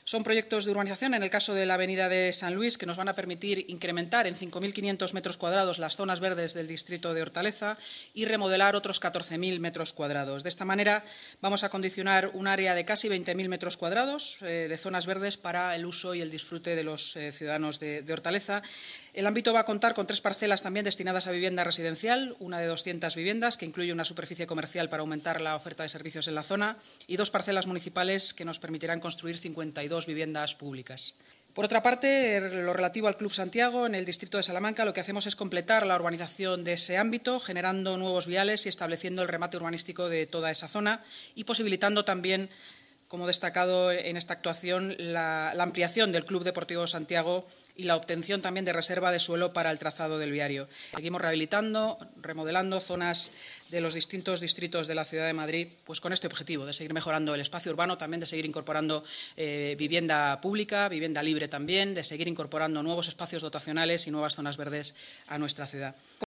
Son proyectos de urbanización, en el caso de la avenida de San Luis, que nos van a permitir incrementar en 5.500 metros cuadrados las zonas verdes del distrito de Hortaleza y remodelar otros 14.000 metros cuadrados. De esta manera vamos a condicionar un área de casi 20.000 metros cuadrados de zonas verdes para el uso y el disfrute de los ciudadanos de Hortaleza. El ámbito va a contar con 3 parcelas también destinadas a vivienda residencial, una de 200 viviendas, que incluye una superficie comercial para aumentar la oferta de servicios en la zona, y 2 parcelas municipales que nos permitirán construir 52 viviendas públicas. Por otra parte, lo relativo al Club Santiago, en el distrito de Salamanca, lo que hacemos es completar la urbanización de ese ámbito, generando nuevos viales y estableciendo el remate urbanístico de toda esa zona y posibilitando también, como destacado en esta actuación, la ampliación del Club Deportivo Santiago y la obtención también de reserva de suelo para el trazado del viario. Seguimos rehabilitando, remodelando zonas de los distintos distritos de la ciudad de Madrid, pues con este objetivo de seguir mejorando el espacio urbano, también de seguir incorporando vivienda pública, vivienda libre también, de seguir incorporando nuevos espacios dotacionales y nuevas zonas verdes a nuestra ciudad.